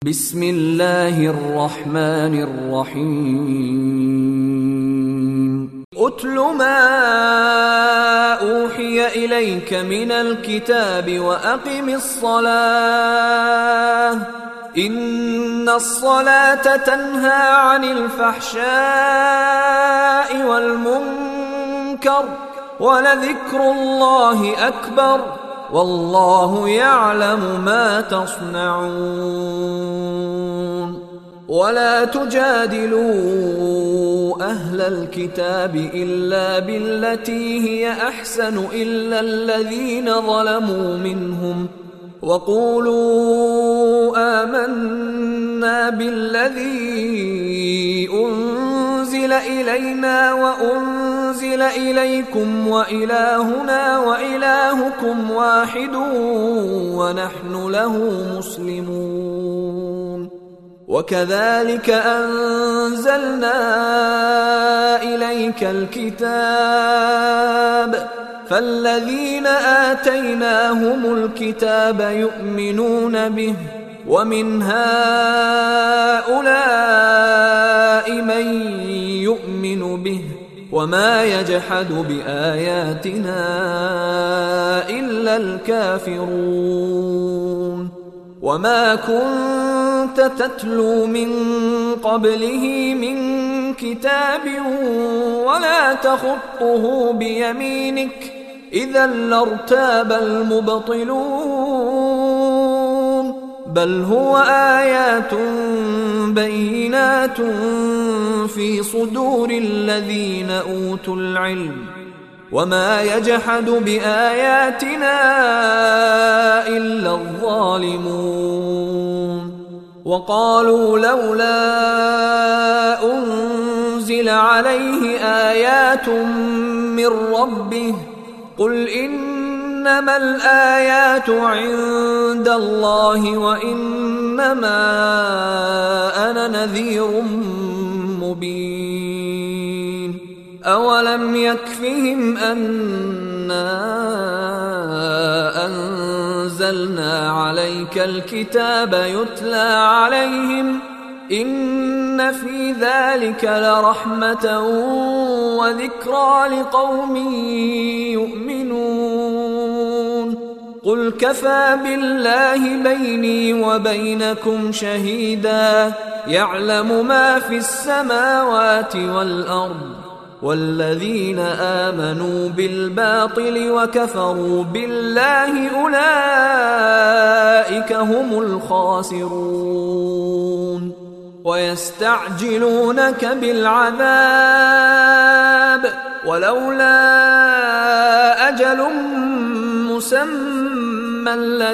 بسم الله الرحمن الرحيم أتل ما أوحي إليك من الكتاب وأقم الصلاة إن الصلاة تنهى عن الفحشاء والمنكر ولذكر الله أكبر والله يعلم ما تصنعون ولا تجادلوا أهل الكتاب إلا بالتي هي أحسن إلا الذين ظلموا منهم وقولوا آمنا بالذي أنزل إلينا وأنزل إليكم وإلهنا وإلهكم واحد ونحن له مسلمون وكذلك أنزلنا إليك الكتاب فالذين آتيناهم الكتاب يؤمنون به ومن هؤلاء من يؤمن به وما يجحد بآياتنا إلا الكافرون وما كنت تتلو من قبله من كتاب ولا تخطه بيمينك إذا لارتاب المبطلون بل هو آيات بينات في صدور الذين أوتوا العلم وما يجحد بآياتنا إلا الظالمون وقالوا لولا أنزل عليه آيات من ربه قل إنما الآيات عند الله وإنما أنا نذير مبين أولم يكفهم أنا أنزلنا عليك الكتاب يتلى عليهم إن في ذلك لرحمة وذكرى لقوم يؤمنون قل كفى بالله بيني وبينكم شهيدا يعلم ما في السماوات والأرض والذين آمنوا بالباطل وكفروا بالله أولئك هم الخاسرون ويستعجلونك بالعذاب ولولا أجل مسمى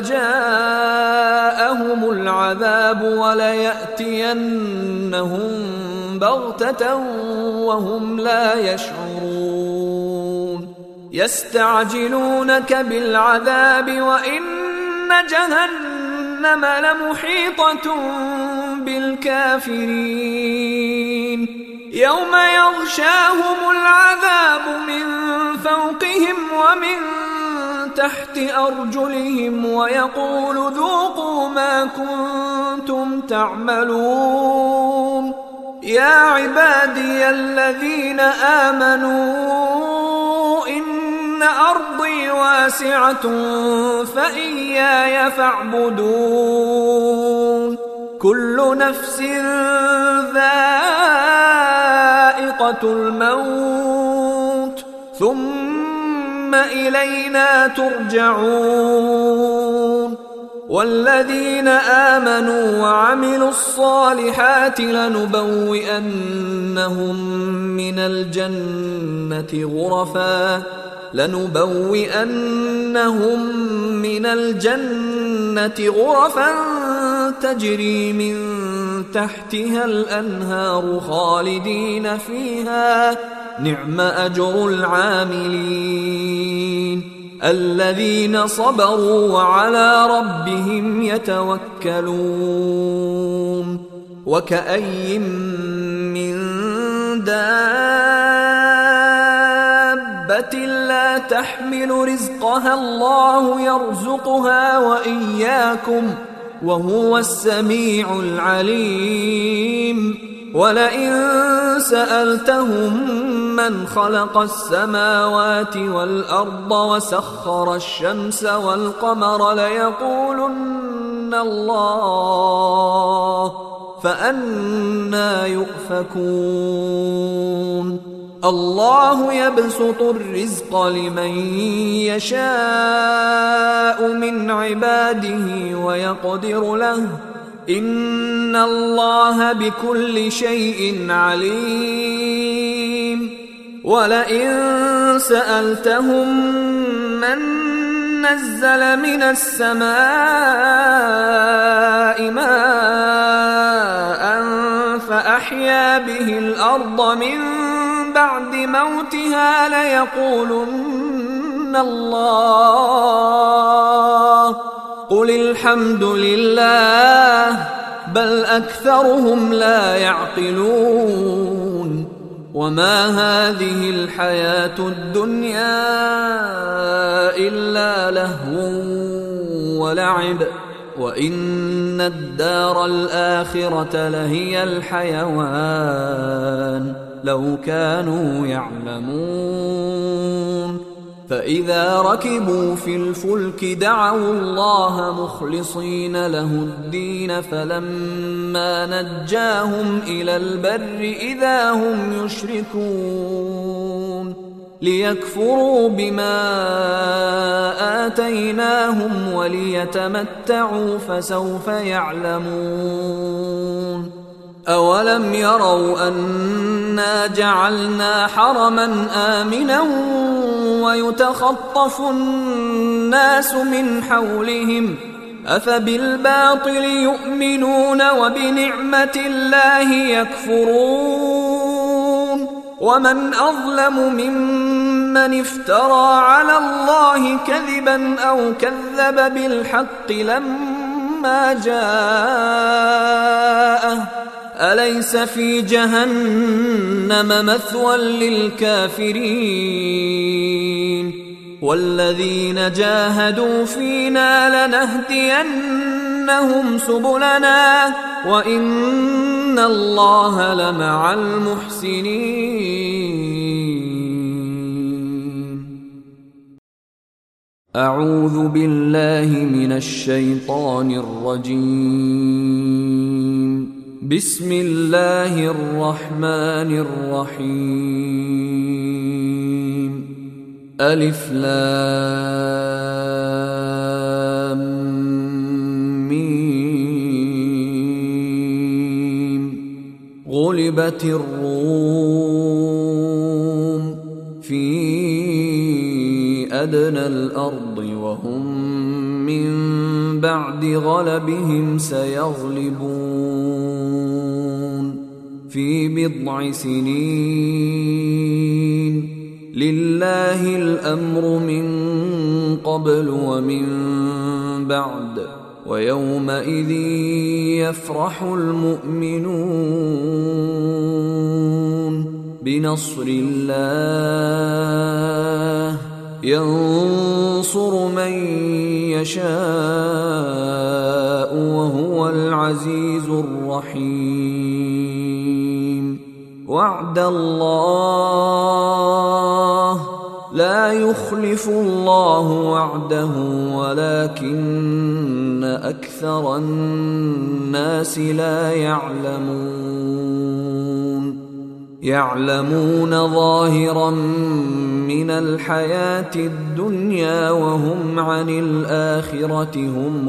لجاءهم العذاب وليأتينهم بغتة وهم لا يشعرون يستعجلونك بالعذاب وإن جهنم لمحيطة بالكافرين يوم يغشاهم العذاب من فوقهم ومن تحت أرجلهم ويقول ذوقوا ما كنتم تعملون يا عبادي الذين آمنوا إن أرضي واسعة فإياي فاعبدون كل نفس ذائقة الموت ثم إلينا ترجعون والذين آمنوا وعملوا الصالحات لنبوئنهم من الجنة غرفا تجري من تحتها الأنهار خالدين فيها نعم أجر العاملين الذين صبروا وعلى ربهم يتوكلون وكأي من دابة لا تحمل رزقها الله يرزقها وإياكم وهو السميع العليم. ولئن سألتهم من خلق السماوات والأرض وسخر الشمس والقمر ليقولن الله، فأنى يؤفكون. الله يبسط الرزق لمن يشاء من عباده ويقدر له، إن الله بكل شيء عليم. ولئن سألتهم من نزل من السماء ماء فأحيا به الأرض من بعد موتها ليقولن الله، قل الحمد لله، بل أكثرهم لا يعقلون. وما هذه الحياة الدنيا إلا لهو ولعب، وإن الدار الآخرة لهي الحيوان لو كانوا يعلمون. فإذا ركبوا في الفلك دعوا الله مخلصين له الدين، فلما نجاهم إلى البر إذا هم يشركون، ليكفروا بما آتيناهم وليتمتعوا فسوف يعلمون. أولم يروا أنا جعلنا حرما آمنا ويتخطف الناس من حولهم، أفبالباطل يؤمنون وبنعمة الله يكفرون. ومن أظلم ممن افترى على الله كذبا أو كذب بالحق لما جاءه، أليس في جهنم مثوى للكافرين؟ والذين جاهدوا فينا لنهدينهم سبلنا وإن الله لمع المحسنين. أعوذ بالله من الشيطان الرجيم. بسم الله الرحمن الرحيم. ألف لام ميم. غلبت الروم في أدنى الأرض وهم من بعد غلبهم سيغلبون في بضع سنين. لله الأمر من قبل ومن بعد، ويومئذ يفرح المؤمنون بنصر الله، ينصر من يشاء وهو العزيز الرحيم. وعد الله، لا يخلف الله وعده ولكن أكثر الناس لا يعلمون ظاهرا من الحياة الدنيا وهم عن الآخرة هم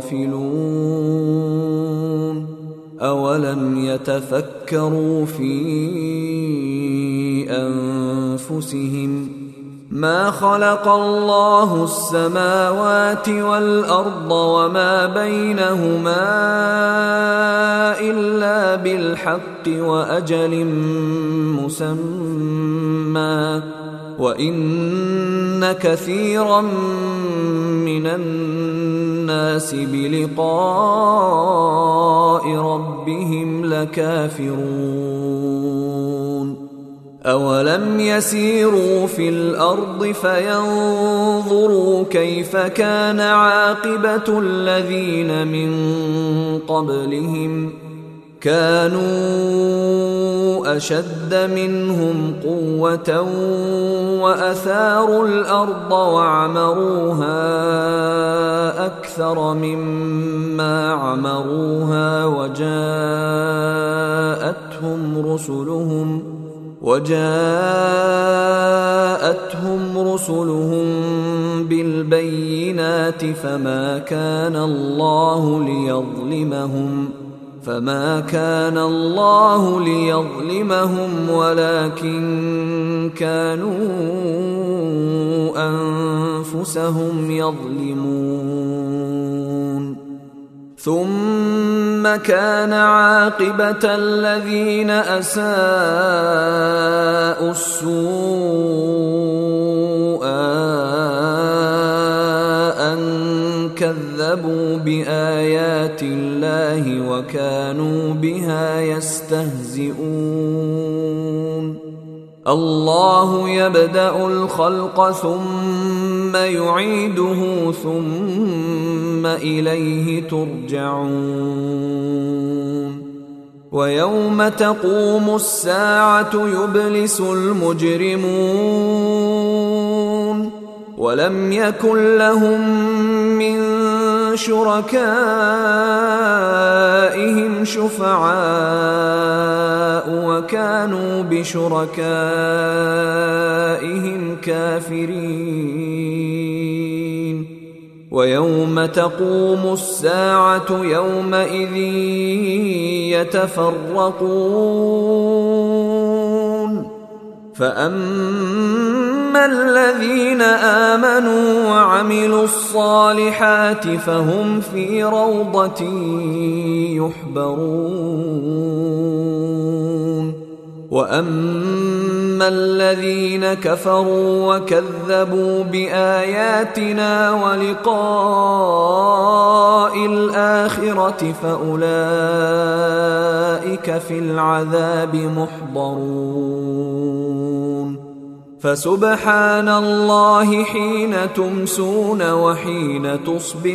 غافلون. أولم يتفكروا في أنفسهم ما خلق الله السماوات والأرض وما بينهما إلا بالحق وأجل مسمى، وإن كثيرا من الناس بلقاء ربهم لكافرون. أولم يسيروا في الأرض فينظروا كيف كان عاقبة الذين من قبلهم كانوا أشد منهم قوة وأثاروا الأرض وعمروها أكثر مما عمروها وجاءتهم رسلهم بالبينات فما كان الله ليظلمهم ولكن كانوا أنفسهم يظلمون ثم كان عاقبة الذين أساءوا السوء أن كذبوا بآيات الله وكانوا بها يستهزئون الله يبدأ الخلق ثم يعيده ثم إليه ترجعون ويوم تقوم الساعة يبلس المجرمون ولم يكن لهم من شركائهم شفعاء وكانوا بشركائهم كافرين ويوم تقوم الساعة يومئذ يتفرقون فأما الذين آمنوا وعملوا الصالحات فهم في روضة يحبرون وأما الذين كفروا وكذبوا بآياتنا ولقاء الآخرة فأولئك في العذاب محضرون فسبحان الله حين تمسون وحين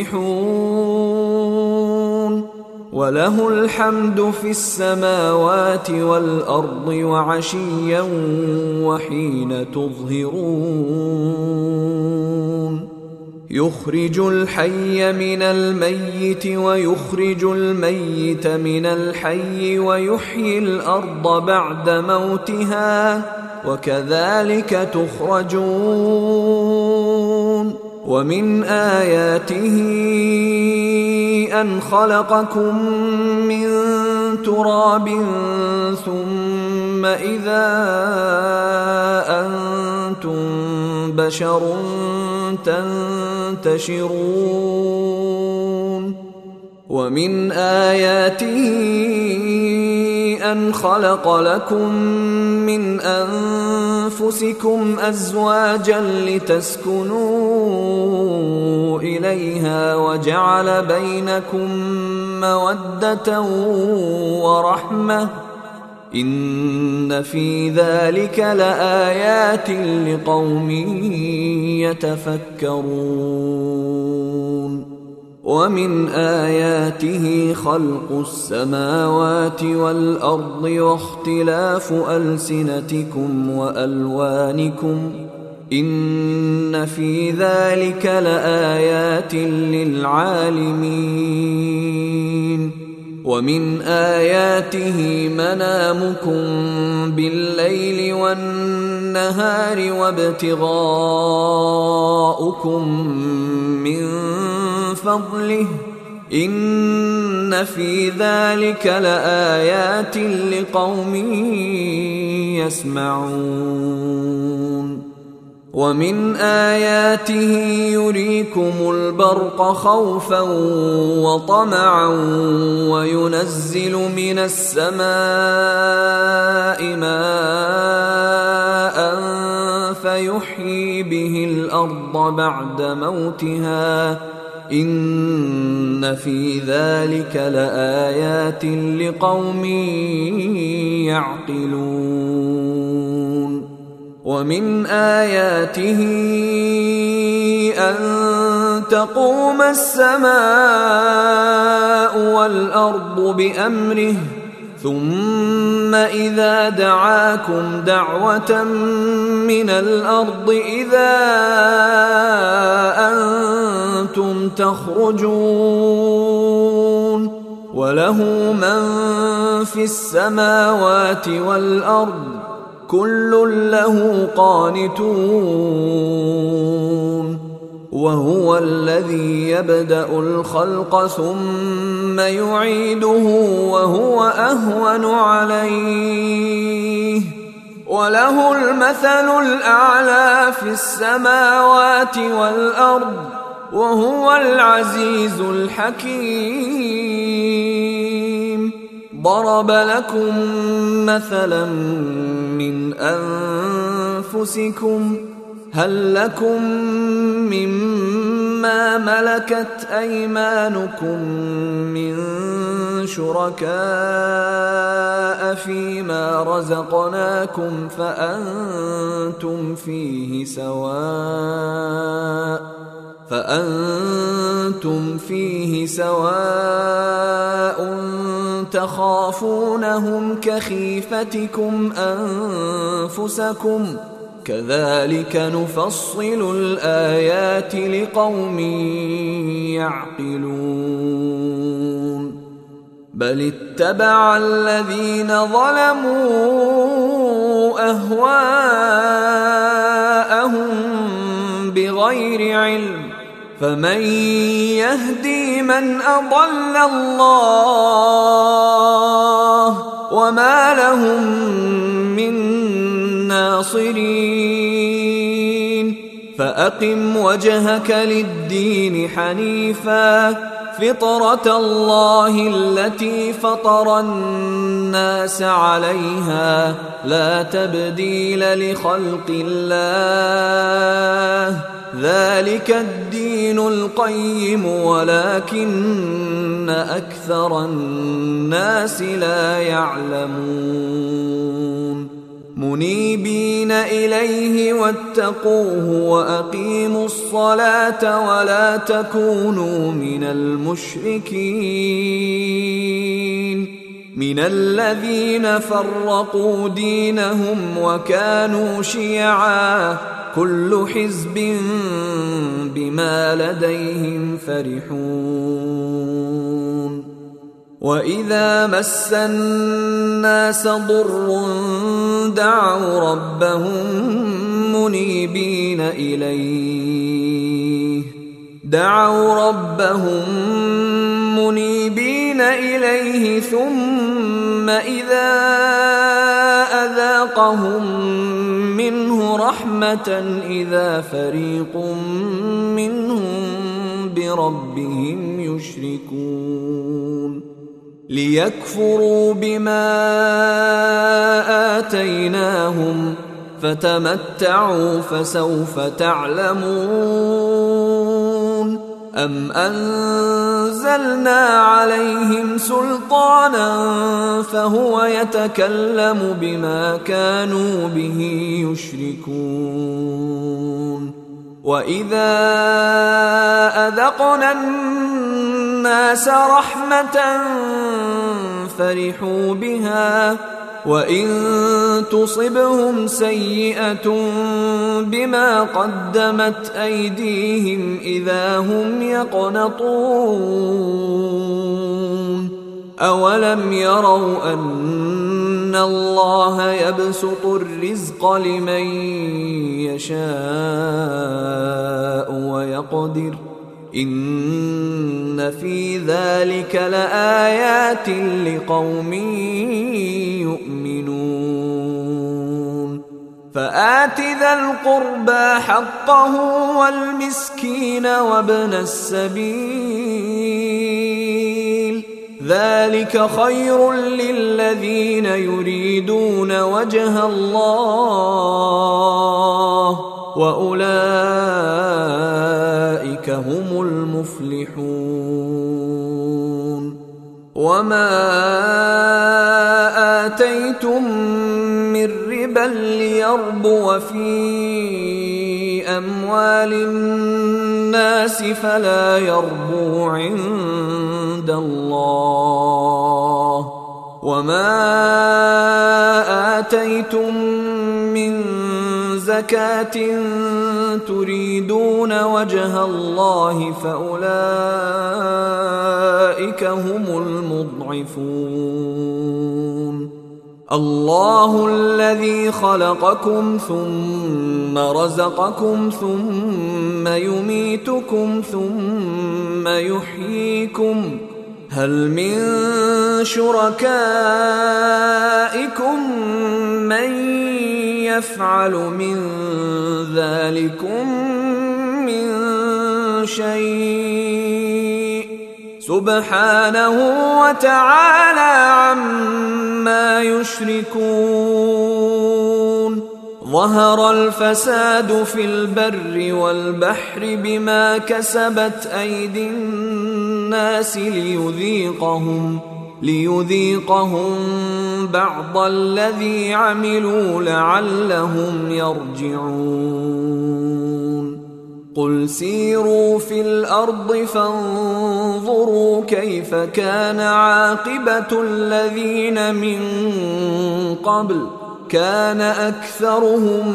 تصبحون وله الحمد في السماوات والأرض وعشيا وحين تظهرون يخرج الحي من الميت ويخرج الميت من الحي ويحيي الأرض بعد موتها وكذلك تخرجون ومن آياته أن خلقكم من تراب ثم إذا أنتم بشر تنتشرون ومن آياته أن خلق لكم من أنفسكم أزواجا لتسكنوا إليها وجعل بينكم مودة ورحمة إن في ذلك لآيات لقوم يتفكرون ومن آياته خلق السماوات والأرض واختلاف ألسنتكم وألوانكم إن في ذلك لآيات للعالمين ومن آياته منامكم بالليل والنهار وابتغاؤكم من فضله إن في ذلك لآيات لقوم يسمعون ومن آياته يريكم البرق خوفا وطمعا وينزل من السماء ماء فيحيي به الأرض بعد موتها إن في ذلك لآيات لقوم يعقلون ومن آياته أن تقوم السماء والأرض بأمره ثم إذا دعاكم دعوة من الأرض إذا أنتم تخرجون وله من في السماوات والأرض كل له قانتون وهو الذي يبدأ الخلق ثم يعيده وهو أهون عليه وله المثل الأعلى في السماوات والأرض وهو العزيز الحكيم. ضرب لكم مثلا من أنفسكم هل لكم مما ملكت أيمانكم من شركاء فيما رزقناكم فأنتم فيه سواء تخافونهم كخيفتكم أنفسكم كذلك نفصل الآيات لقوم يعقلون. بل اتبع الذين ظلموا أهواءهم بغير علم فمن يهدي من أضل الله وما لهم من ناصرين. فأقم وجهك للدين حنيفا فطرة الله التي فطر الناس عليها لا تبديل لخلق الله ذلك الدين القيم ولكن أكثر الناس لا يعلمون. منيبين إليه واتقوه وأقيموا الصلاة ولا تكونوا من المشركين من الذين فرقوا دينهم وكانوا شيعا كل حزب بما لديهم فرحون. وإذا مس الناس ضر دعوا ربهم منيبين إليه ثم إذا أذاقهم منه رحمة إذا فريق منهم بربهم يشركون. ليكفروا بما آتيناهم فتمتعوا فسوف تعلمون. أم أنزلنا عليهم سلطانا فهو يتكلم بما كانوا به يشركون. وإذا أذقنا الناس رحمة فرحوا بها وإن تصبهم سيئة بما قدمت أيديهم إذا هم يقنطون. أولم يروا أن الله يبسط الرزق لمن يشاء ويقدر إن في ذلك لآيات لقوم يؤمنون. فآت ذا القربى حقه والمسكين وابن السبيل ذلك خير للذين يريدون وجه الله وأولئك هم المفلحون. وما آتيتم من ربا ليربو في أموال الناس فلا يربو عند الله. وما آتيتم من زكاة تريدون وجه الله فأولئك هم المضعفون. الله الذي خلقكم ثم رزقكم ثم يميتكم ثم يحييكم، هل من شركائكم من يفعل من ذلكم من شيء؟ سبحانه وتعالى عما يشركون. ظهر الفساد في البر والبحر بما كسبت أيدي الناس ليذيقهم بعض الذي عملوا لعلهم يرجعون. قل سيروا في الأرض فانظروا كيف كان عاقبة الذين من قبل، كان أكثرهم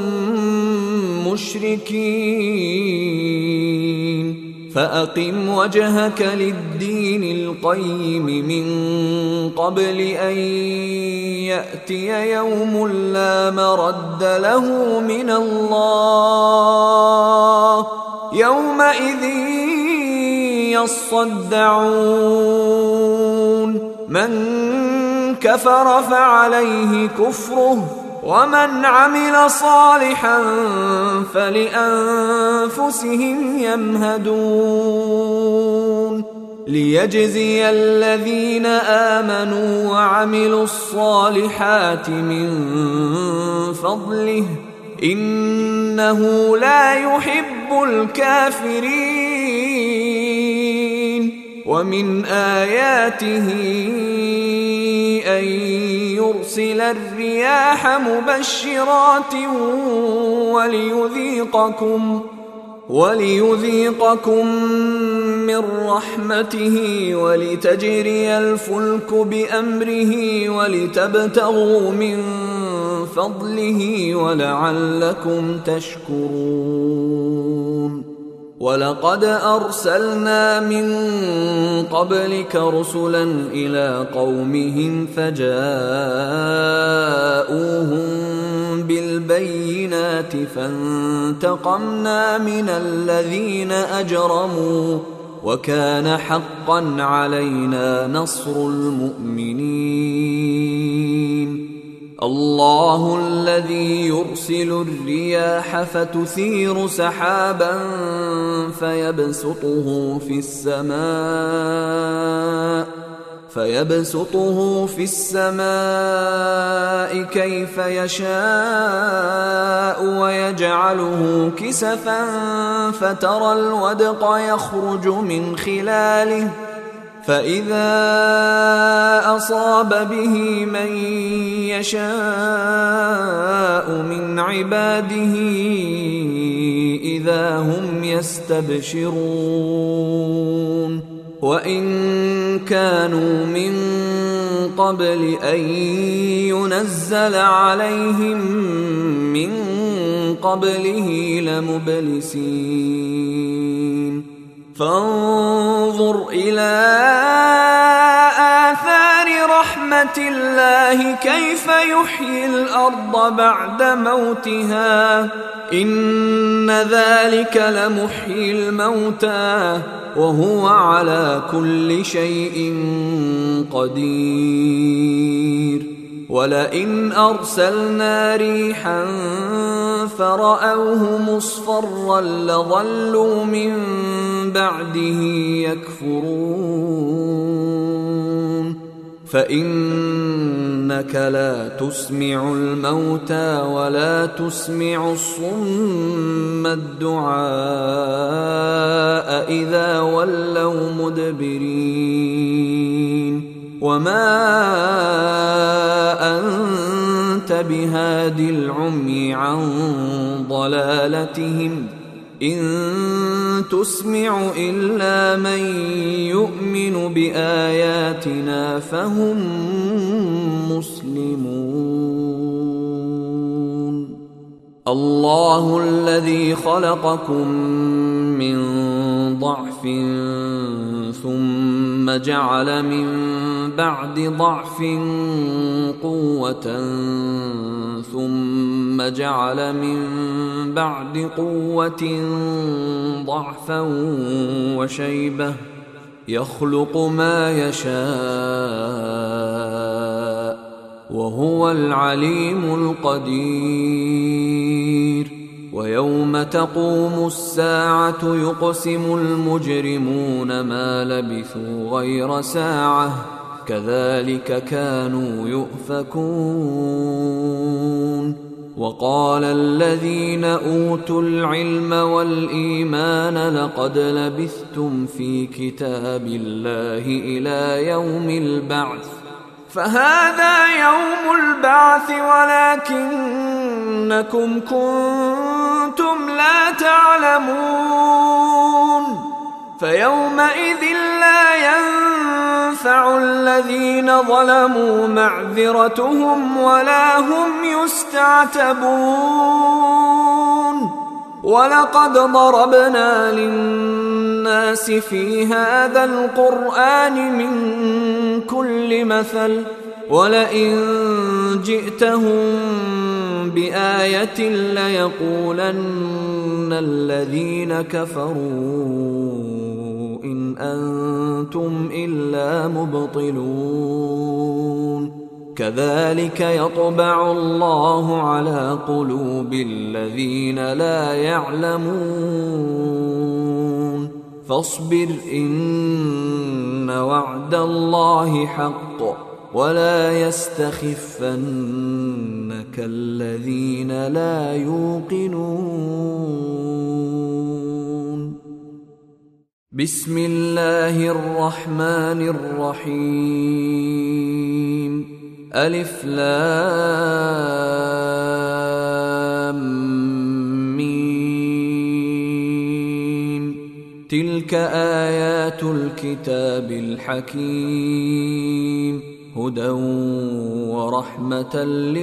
مشركين. فأقم وجهك للدين القيم من قبل أن يأتي يوم لا مرد له من الله، يومئذ يصدعون. من كفر فعليه كفره، ومن عمل صالحا فلأنفسهم يمهدون. ليجزي الذين آمنوا وعملوا الصالحات من فضله، إنه لا يحب الكافرين. ومن آياته أن يرسل الرياح مبشرات وليذيقكم من رحمته ولتجري الفلك بأمره ولتبتغوا من فضله ولعلكم تشكرون. ولقد أرسلنا من قبلك رسلا إلى قومهم فجاءوهم بالبينات فانتقمنا من الذين أجرموا، وكان حقا علينا نصر المؤمنين. الله الذي يرسل الرياح فتثير سحابا فيبسطه في السماء كيف يشاء ويجعله كسفا فترى الودق يخرج من خلاله، فإذا أصاب به من يشاء من عباده إذا هم يستبشرون. وإن كانوا من قبل أن ينزل عليهم من قبله لمبلسين. فانظر إلى آثار رحمة الله كيف يحيي الأرض بعد موتها، إن ذلك لمحيي الموتى وهو على كل شيء قدير. ولئن أرسلنا ريحا فرأوه مصفرا لظلوا من بعده يكفرون. فإنك لا تسمع الموتى ولا تسمع الصم الدعاء إذا ولوا مدبرين. وما أنت بهاد العمي عن ضلالتهم إن تسمع إلا من يؤمن بآياتنا فهم مسلمون. الله الذي خلقكم من ضعف ثم جعل من بعد ضعف قوة ثم جعل من بعد قوة ضعفا وشيبة يخلق ما يشاء وهو العليم القدير. ويوم تقوم الساعة يقسم المجرمون ما لبثوا غير ساعة كذلك كانوا يؤفكون. وقال الذين أوتوا العلم والإيمان لقد لبثتم في كتاب الله إلى يوم البعث فهذا يوم البعث ولكنكم كنتم لا تعلمون. فيومئذ لا ينفع الذين ظلموا معذرتهم ولا هم يستعتبون. ولقد ضربنا للناس في هذا القرآن من كل مثل ولئن جئتهم بآية ليقولن الذين كفروا إن أنتم إلا مبطلون. كذلك يطبع الله على قلوب الذين لا يعلمون. فاصبر إن وعد الله حق ولا يستخفنك الذين لا يوقنون. بسم الله الرحمن الرحيم. ألف لام ميم. تلك آيات الكتاب الحكيم هدى ورحمة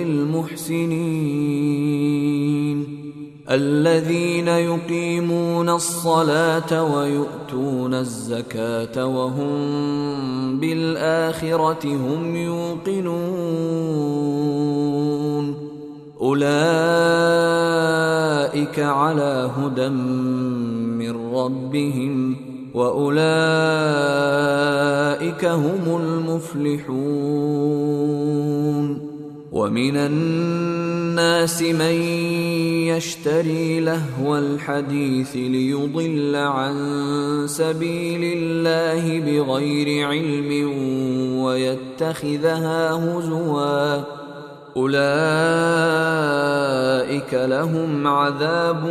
للمحسنين الذين يقيمون الصلاة ويؤتون الزكاة وهم بالآخرة هم يوقنون. أولئك على هدى من ربهم وأولئك هم المفلحون. ومن الناس من يشتري لهو الحديث ليضل عن سبيل الله بغير علم ويتخذها هزوا أولئك لهم عذاب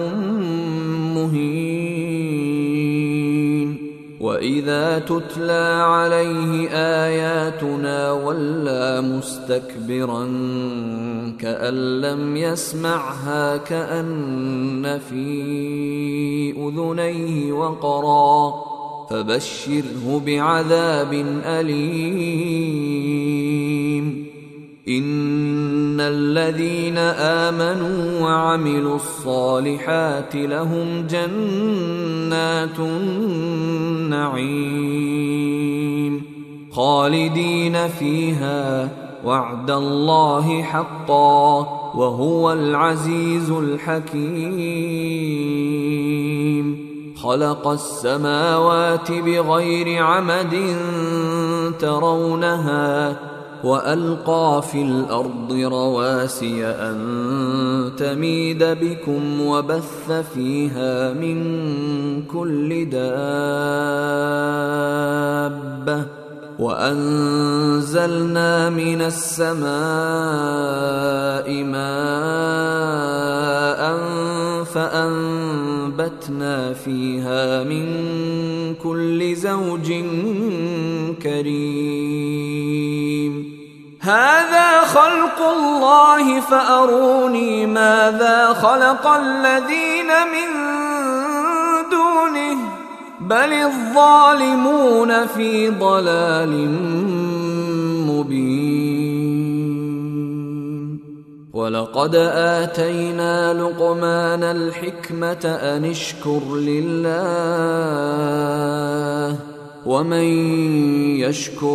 مهين. وإذا تتلى عليه آياتنا ولى مستكبرا كأن لم يسمعها كأن في أذنيه وقرا فبشره بعذاب أليم. إن الذين آمنوا وعملوا الصالحات لهم جنات النعيم خالدين فيها وعد الله حقا وهو العزيز الحكيم. خلق السماوات بغير عمد ترونها وألقى في الأرض رواسي أن تميد بكم وبث فيها من كل دابة وأنزلنا من السماء ماء فأنبتنا فيها من كل زوج كريم. هذا خلق الله فأروني ماذا خلق الذين من دونه بل الظالمون في ضلال مبين. ولقد آتينا لقمان الحكمة أن اشكر لله ومن يشكر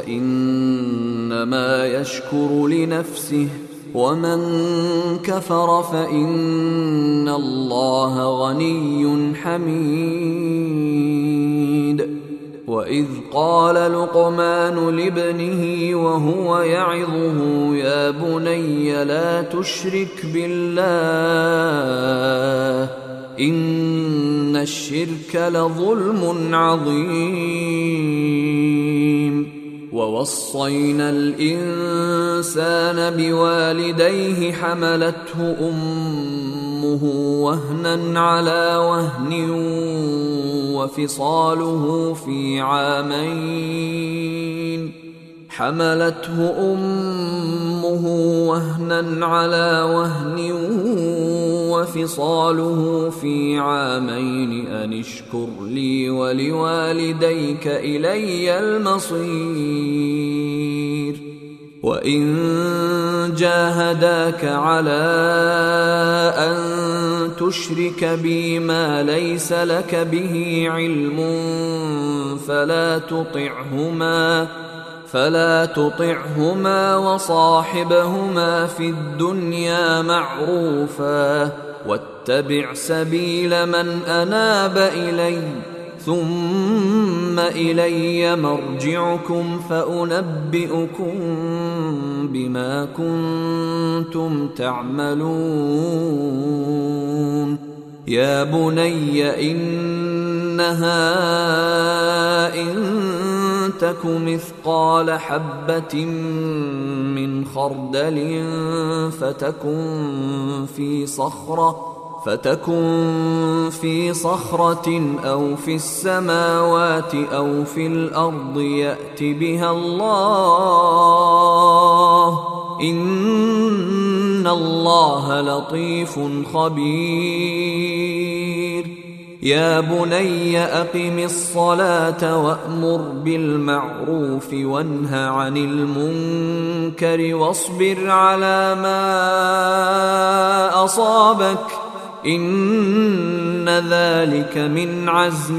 فإنما يشكر لنفسه ومن كفر فإن الله غني حميد. وإذ قال لقمان لابنه وهو يعظه يا بني لا تشرك بالله إن الشرك لظلم عظيم. ووصينا الإنسان بوالديه حملته أمه وهنا على وهن وفصاله في عامين وفصاله في عامين أن اشكر لي ولوالديك إلي المصير. وإن جاهداك على أن تشرك بي ما ليس لك به علم فلا تطعهما وصاحبهما في الدنيا معروفا واتبع سبيل من أناب إلي ثم إلي مرجعكم فأنبئكم بما كنتم تعملون. يا بني إنها إن تك مثقال حبة من خردل فتكن في صخرة أو في السماوات أو في الأرض يأت بها الله إن الله لطيف خبير. يا بني أقم الصلاة وأمر بالمعروف وانه عن المنكر واصبر على ما أصابك إن ذلك من عزم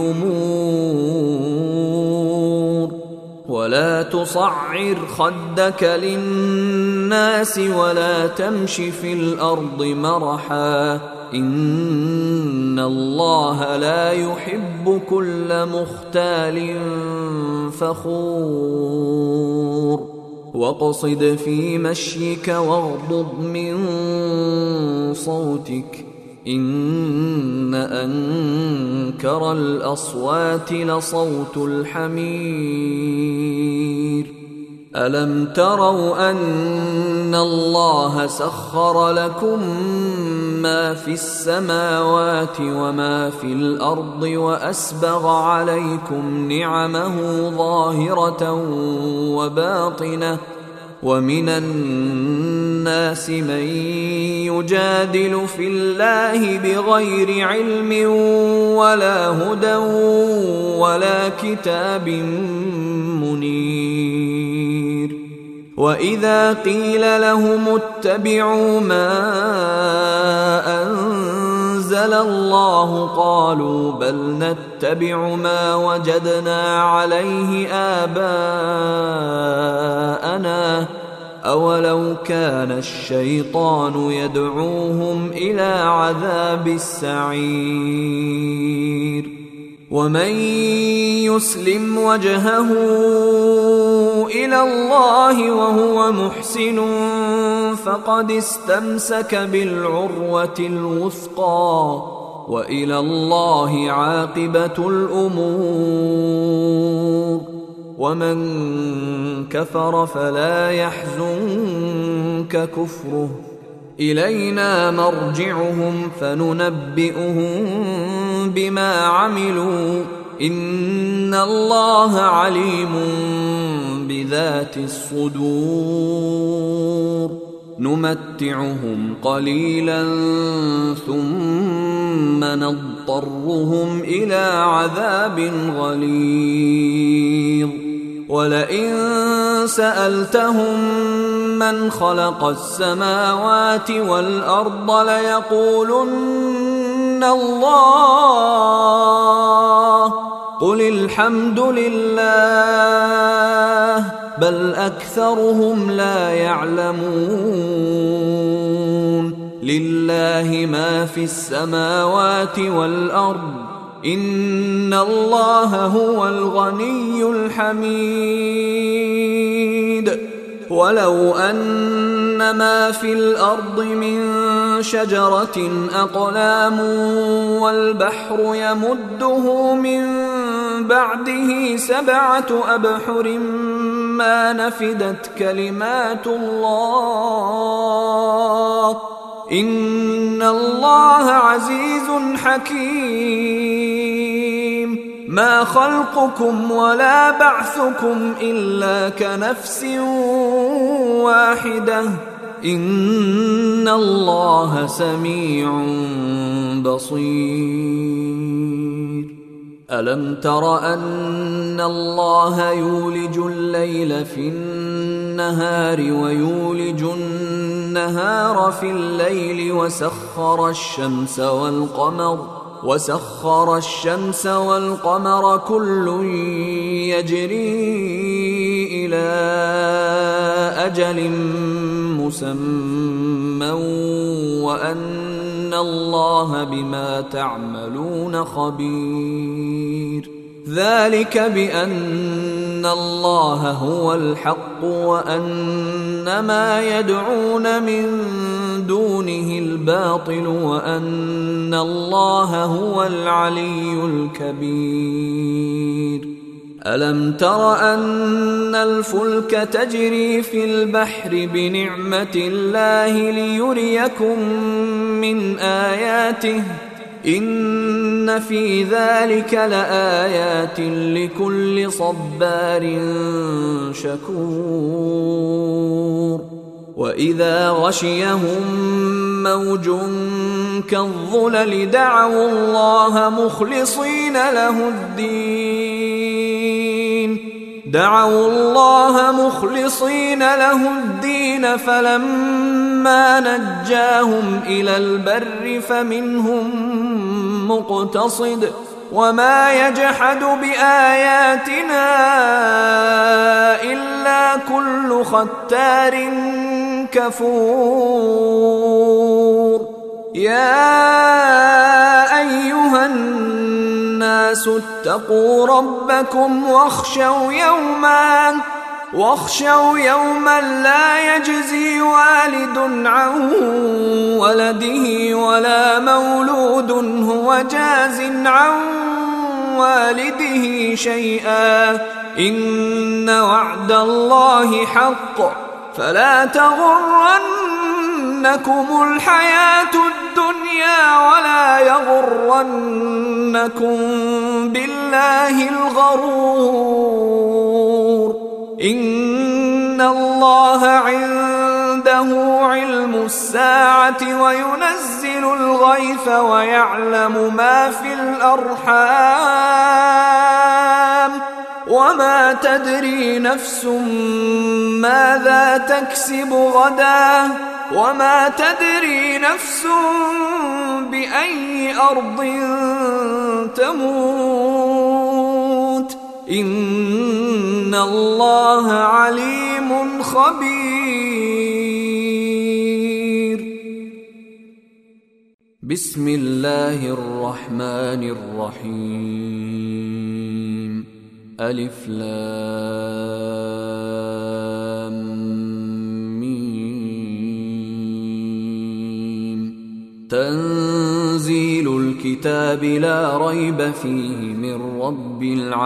الأمور. ولا تصعر خدك للناس ولا تمش في الأرض مرحا إن الله لا يحب كل مختال فخور. واقصد في مشيك واغضض من صوتك إن أنكر الأصوات لصوت الحمير. ألم تروا أن الله سخر لكم ما في السماوات وما في الأرض وأسبغ عليكم نعمه ظاهرة وباطنة ومن الناس من يجادل في الله بغير علم ولا هدى ولا كتاب منير. وإذا قيل لهم اتبعوا ما أنزل الله قالوا بل نتبع ما وجدنا عليه آباءنا أولو كان الشيطان يدعوهم إلى عذاب السعير. ومن يسلم وجهه إلى الله وهو محسن فقد استمسك بالعروة الوثقى وإلى الله عاقبة الأمور. ومن كفر فلا يحزنك كفره إلينا مرجعهم فننبئهم بما عملوا إن الله عليم بذات الصدور نمتعهم قليلا ثم نضطرهم إلى عذاب غليظ ولئن سألتهم من خلق السماوات والأرض ليقولن الله قل الحمد لله بل أكثرهم لا يعلمون لله ما في السماوات والأرض إن الله هو الغني الحميد ولو أن ما في الأرض من شجرة أقلام والبحر يمده من بعده 7 أبحر ما نفدت كلمات الله إن الله عزيز حكيم ما خلقكم ولا بعثكم إلا كنفس واحدة إن الله سميع بصير ألم تر أن الله يولج الليل في النهار ويولج النهار في الليل وسخر الشمس والقمر كل يجري إلى أجل مسمى وأن الله بما تعملون خبير ذلك بأن الله هو الحق وأن ما يدعون من دونه الباطل وأن الله هو العلي الكبير ألم تر أن الفلك تجري في البحر بنعمة الله ليريكم من آياته إن في ذلك لآيات لكل صبار شكور وإذا غشيهم موج كالظلل دعوا الله مخلصين له الدين فلما نجاهم إلى البر فمنهم مقتصد وما يجحد بآياتنا إلا كل ختار كفور يا أيها الناس اتقوا ربكم واخشوا يوما لا يجزي والد عن ولده ولا مولود هو جاز عن والده شيئا إن وعد الله حق فلا تغرنكم الحياة الدنيا ولا يغرنكم بالله الغرور إن الله عنده علم الساعة وينزل الغيث ويعلم ما في الأرحام وما تدري نفس ماذا تكسب غدا وما تدري نفس بأي أرض تموت إن الله عليم خبير بسم الله الرحمن الرحيم ألف لام ميم تنزيل الكتاب لا ريب فيه من رب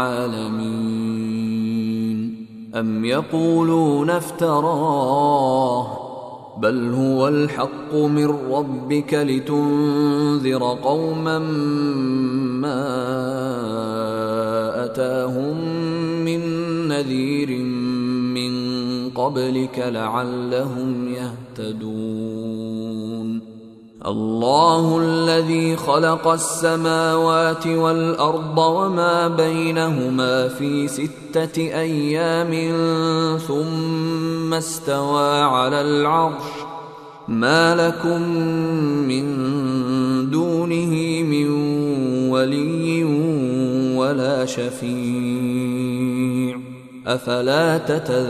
العالمين أم يقولون افتراه بل هو الحق من ربك لتنذر قوما ما أتاهم من نذير قبلك لعلهم يهتدون الله الذي خلق السماوات والأرض وما بينهما في 6 أيام ثم استوى على العرش ما لكم من دونه من ولي ولا شفيع أفلا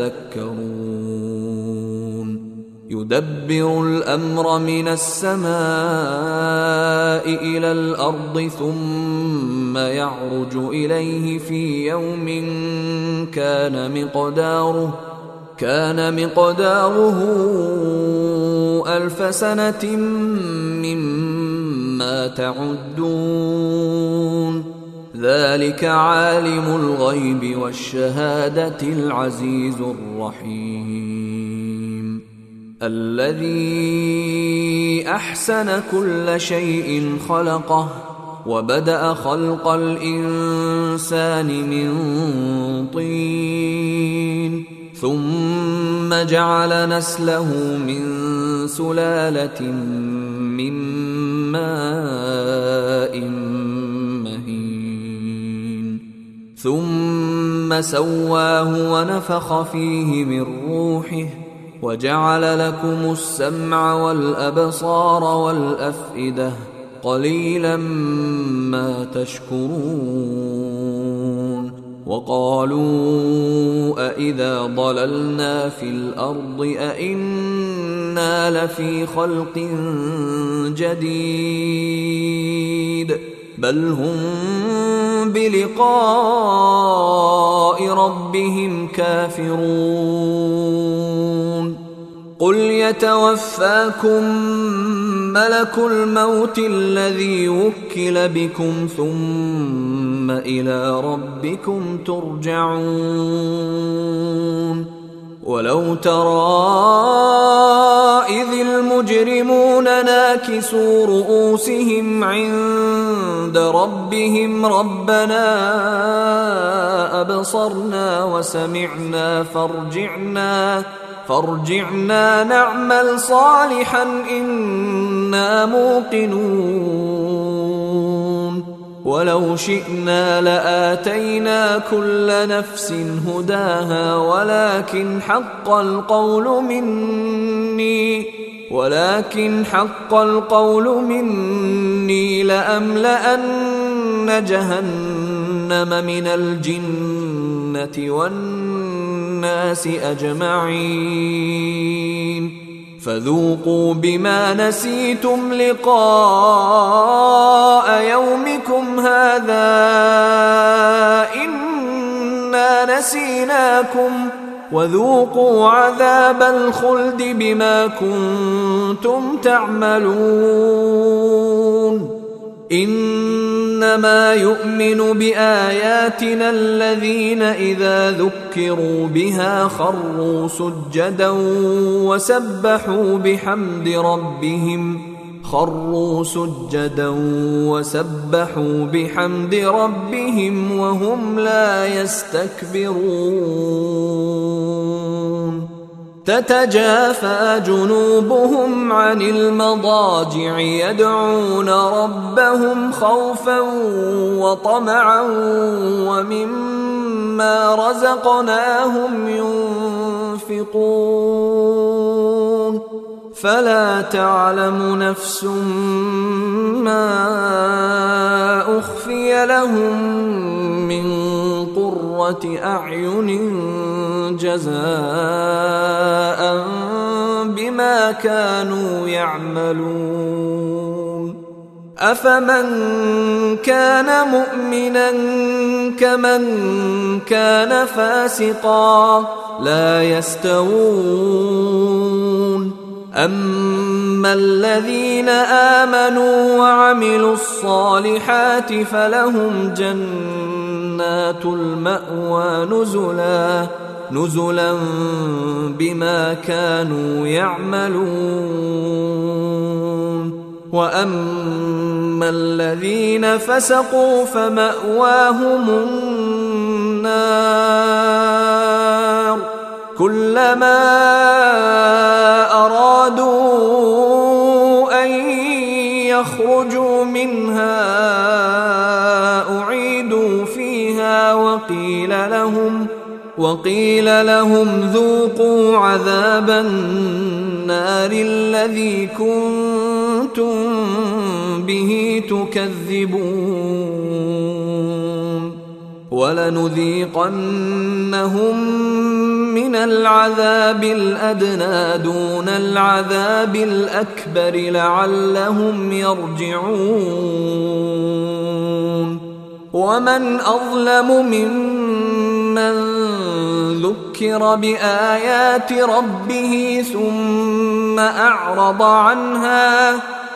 تتذكرون يدبر الأمر من السماء إلى الأرض ثم يعرج إليه في يوم كان مقداره 1000 سنة مما تعدون ذلك عالم الغيب والشهادة العزيز الرحيم الذي أحسن كل شيء خلقه وبدأ خلق الإنسان من طين ثم جعل نسله من سلالة من ماء مهين ثم سواه ونفخ فيه من روحه وجعل لكم السمع والأبصار والأفئدة قليلا ما تشكرون وقالوا أإذا ضللنا في الأرض أإنا لفي خلق جديد بل هم بلقاء ربهم كافرون قل يتوفاكم ملك الموت الذي وكل بكم ثم إلى ربكم ترجعون ولو ترى إذ المجرمون ناكسوا رؤوسهم عند ربهم ربنا أبصرنا وسمعنا فارجعنا نعمل صالحا إنا موقنون ولو شئنا لآتينا كل نفس هداها ولكن حق القول مني لأملأن جهنم من الجنة والناس أجمعين فذوقوا بما نسيتم لقاء يومكم هذا إنا نسيناكم وذوقوا عذاب الخلد بما كنتم تعملون إنما يؤمن بآياتنا الذين إذا ذكروا بها خروا سجدا وسبحوا بحمد ربهم وهم لا يستكبرون تتجافى جنوبهم عن المضاجع يدعون ربهم خوفا وطمعا ومما رزقناهم ينفقون فلا تعلم نفس ما أخفي لهم من قرة أعين جزاء بما كانوا يعملون أفمن كان مؤمنا كمن كان فاسقا لا يستوون أما الذين آمنوا وعملوا الصالحات فلهم جنات المأوى نزلا بما كانوا يعملون وأما الذين فسقوا فمأواهم النار كلما أرادوا أن يخرجوا منها أعيدوا فيها وقيل لهم ذوقوا عذاب النار الذي كنتم به تكذبون ولنذيقنهم من العذاب الأدنى دون العذاب الأكبر لعلهم يرجعون ومن أظلم ممن ذكر بآيات ربه ثم أعرض عنها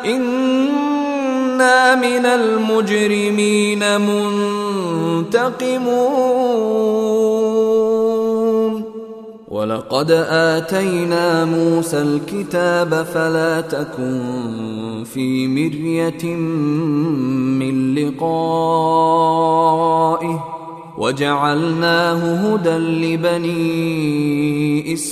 إنا من المجرمين منتقمون ولقد آتينا موسى الكتاب فلا تكن في مرية من لقائه وجعلناه هدى لبني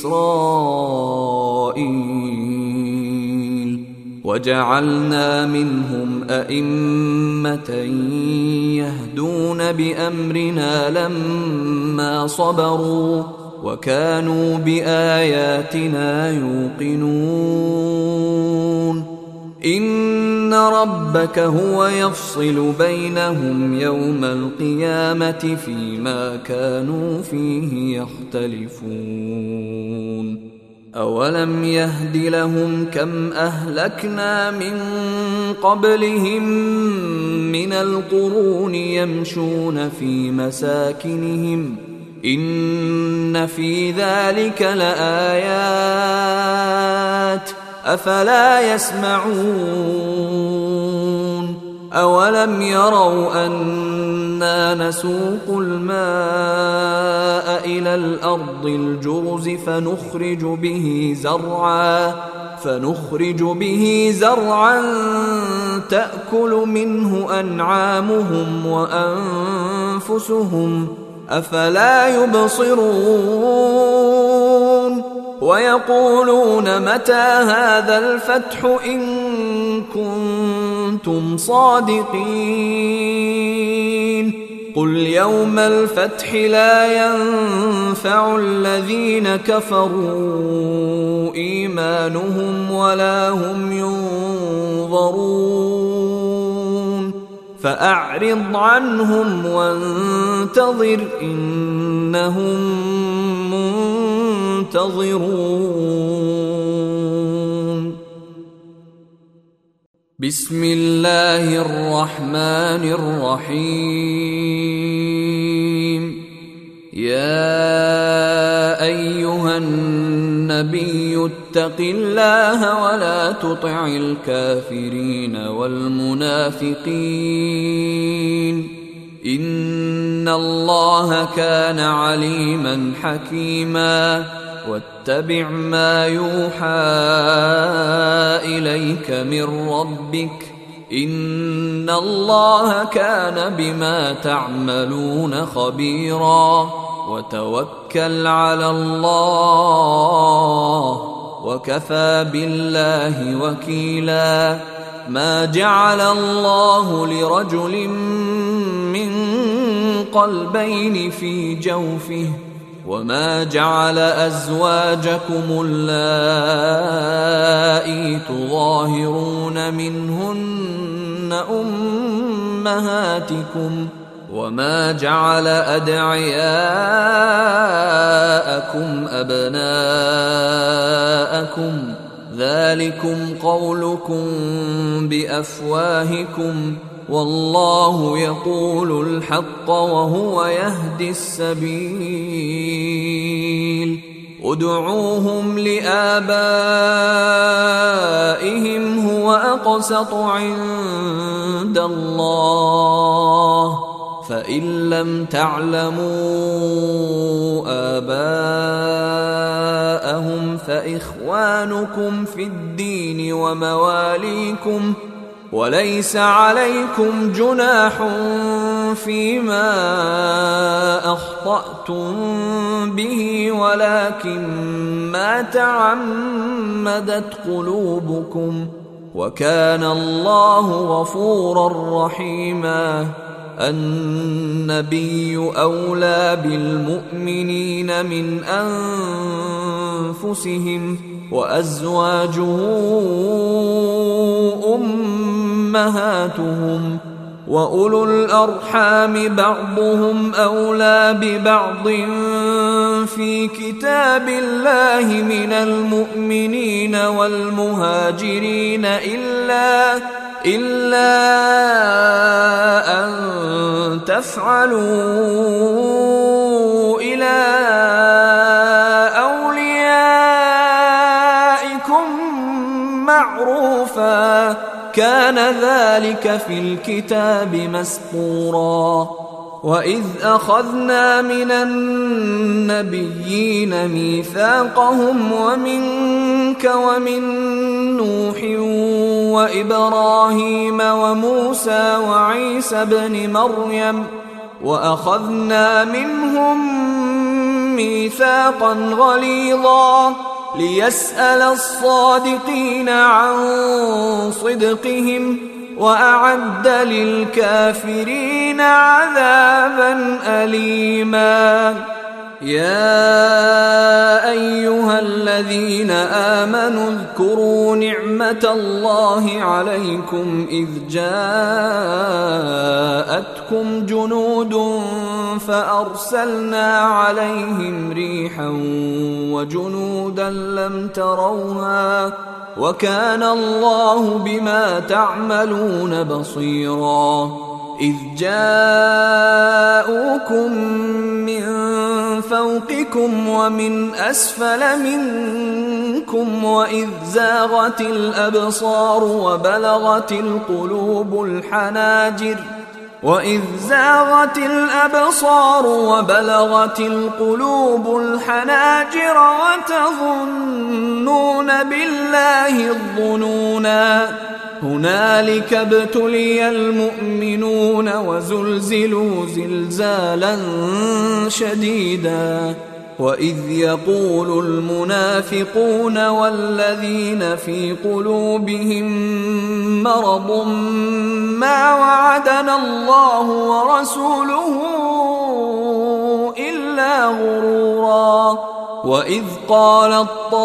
إسرائيل وجعلنا منهم أئمة يهدون بأمرنا لما صبروا وكانوا بآياتنا يوقنون إن ربك هو يفصل بينهم يوم القيامة فيما كانوا فيه يختلفون أولم يهد لهم كم أهلكنا من قبلهم من القرون يمشون في مساكنهم إن في ذلك لآيات أفلا يسمعون أولم يروا أنا نسوق الماء إلى الأرض الجرز فنخرج به زرعا تأكل منه أنعامهم وأنفسهم أفلا يبصرون ويقولون متى هذا الفتح إن كنتم صادقين قل يوم الفتح لا ينفع الذين كفروا إيمانهم ولا هم ينظرون فأعرض عنهم وانتظر إنهم منتظرون بسم الله الرحمن الرحيم يا أيها النبي اتق الله ولا تطع الكافرين والمنافقين إن الله كان عليما حكيما واتبع ما يوحى إليك من ربك إن الله كان بما تعملون خبيرا وتوكل على الله وكفى بالله وكيلا ما جعل الله لرجل من قلبين في جوفه وما جعل أزواجكم اللائي تظاهرون منهن أمهاتكم وما جعل أدعياءكم أبناءكم ذلكم قولكم بأفواهكم والله يقول الحق وهو يهدي السبيل ادعوهم لآبائهم هو أقسط عند الله فإن لم تعلموا آباءهم فإخوانكم في الدين ومواليكم وليس عليكم جناح فيما أخطأتم به ولكن ما تعمدت قلوبكم وكان الله غفورا رحيما. النبي أولى بالمؤمنين من أنفسهم وأزواجه أمهاتهم وأولو الأرحام بعضهم أولى ببعض في كتاب الله من المؤمنين والمهاجرين إلا أن تفعلوا إلى أوليائكم معروفا كان ذلك في الكتاب مسطورا. وإذ أخذنا من النبيين ميثاقهم ومنك ومن نوح وإبراهيم وموسى وعيسى بن مريم وأخذنا منهم ميثاقا غليظا ليسأل الصادقين عن صدقهم وأعد للكافرين عذابا أليما. يا أيها الذين آمنوا اذكروا نعمة الله عليكم إذ جاءتكم جنود فأرسلنا عليهم ريحا وجنودا لم تروها وكان الله بما تعملون بصيرا. إذ جاءوكم من فوقكم ومن أسفل منكم وإذ زاغت الأبصار وبلغت القلوب الحناجر وتظنون بالله الظنونا. هنالك ابتلي المؤمنون وزلزلوا زلزالا شديدا. وإذ يقول المنافقون والذين في قلوبهم مرض ما وعدنا الله ورسوله إلا غرورا. وإذ قالت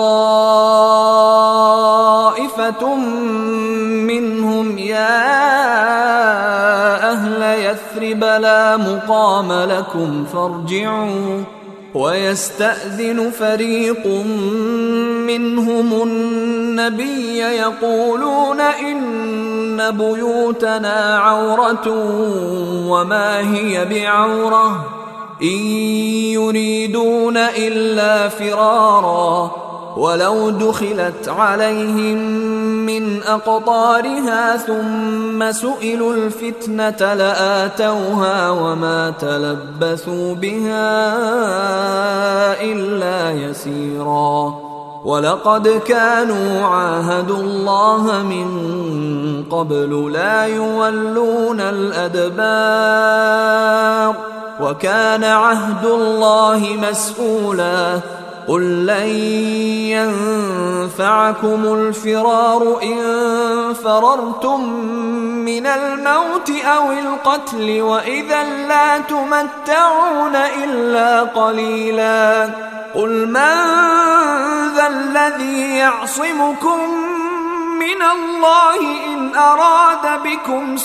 طائفة منهم يا أهل يثرب لا مقام لكم فارجعوا ويستأذن فريق منهم النبي يقولون إن بيوتنا عورة وما هي بعورة إن يريدون إلا فرارا ولو دخلت عليهم من أقطارها ثم سئلوا الفتنة لآتوها وما تلبثوا بها إلا يسيرا. ولقد كانوا عاهدوا الله من قبل لا يولون الأدبار وكان عهد الله مسؤولا. قل لن ينفعكم الفرار إن فررتم من الموت أو القتل وإذا لا تمتعون إلا قليلا. قل من ذا الذي يعصمكم من الله إن أراد بكم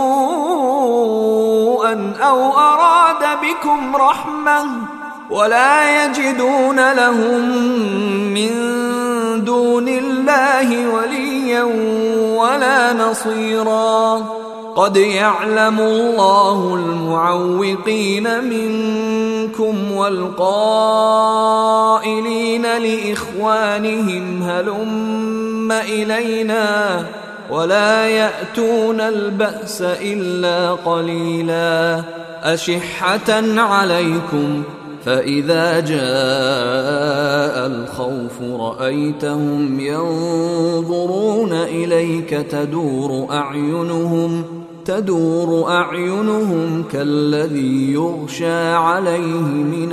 سوءا أو أراد بكم رحمة ولا يجدون لهم من دون الله وليا ولا نصيرا. قد يعلم الله المعوقين منكم والقائلين لإخوانهم هلم إلينا ولا يأتون البأس إلا قليلا. أشحة عليكم فإذا جاء الخوف رأيتهم ينظرون إليك تدور أعينهم تدور أعينهم كالذي يغشى عليه من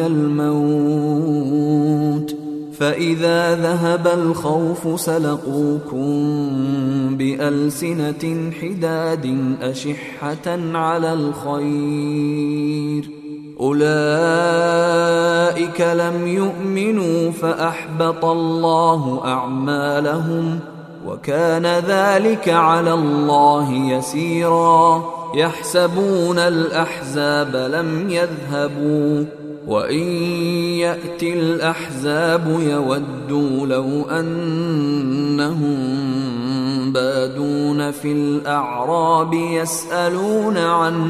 الموت فإذا ذهب الخوف سلقوكم بألسنة حداد أشحة على الخير أولئك لم يؤمنوا فأحبط الله أعمالهم وكان ذلك على الله يسيرا يحسبون الأحزاب لم يذهبوا وإن يأتي الأحزاب يودوا لو أنهم بادون في الأعراب يسألون عن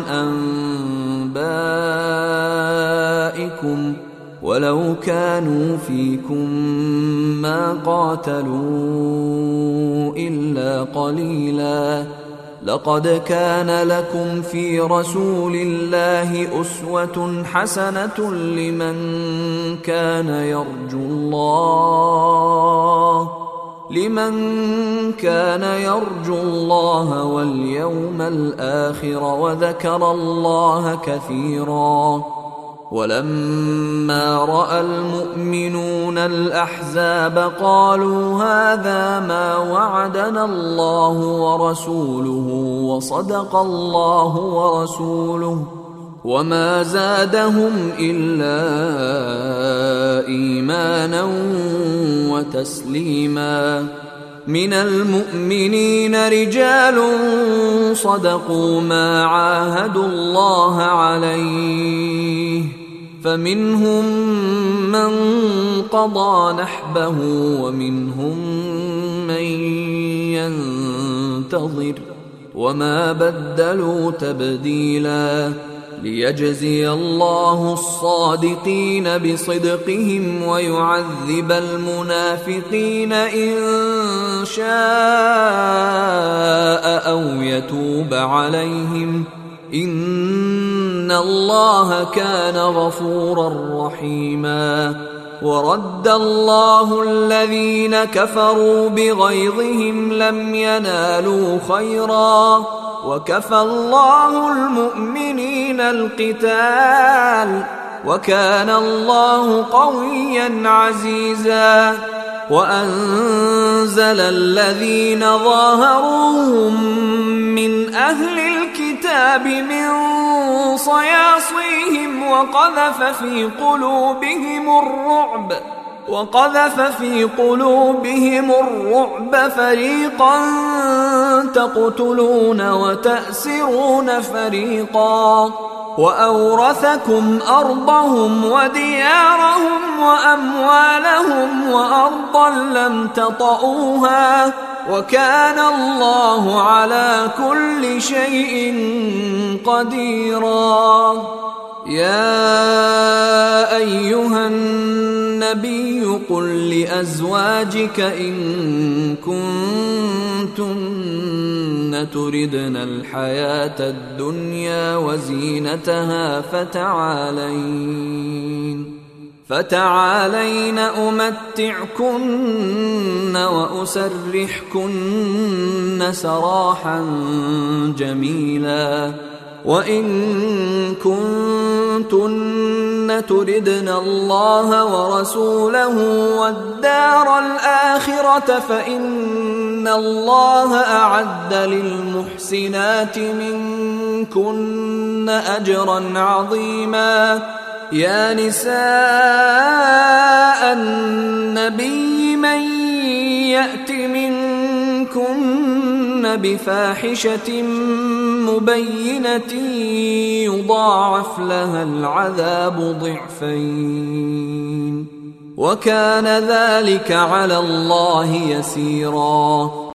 أنبائكم ولو كانوا فيكم ما قاتلوا إلا قليلا لقد كان لكم في رسول الله أسوة حسنة لمن كان يرجو الله واليوم الآخر وذكر الله كثيرا ولما رأى المؤمنون الأحزاب قالوا هذا ما وعدنا الله ورسوله وصدق الله ورسوله وما زادهم إلا إيمانا وتسليما من المؤمنين رجال صدقوا ما عاهدوا الله عليه فمنهم من قضى نحبه ومنهم من ينتظر وما بدلوا تبديلا ليجزي الله الصادقين بصدقهم ويعذب المنافقين إن شاء أو يتوب عليهم إن الله كان غفورا رحيما ورد الله الذين كفروا بغيظهم لم ينالوا خيرا وكفى الله المؤمنين القتال وكان الله قويا عزيزا وأنزل الذين ظاهروهم من أهل الكتاب من صياصيهم وقذف في قلوبهم الرعب فريقا تقتلون وتأسرون فريقا وأورثكم أرضهم وديارهم وأموالهم وأرضا لم تطئوها وكان الله على كل شيء قديرا يا أيها النبي قل لأزواجك إن كنتن تردن الحياة الدنيا وزينتها فتعالين أمتعكن وأسرحكن سراحا جميلا وإن كنتن تردن الله ورسوله والدار الآخرة فإن الله أعد للمحسنات منكن أجرا عظيما يا نساء النبي من يأت منكن بفاحشة مبينة يضاعف لها العذاب ضعفين وكان ذلك على الله يسيرا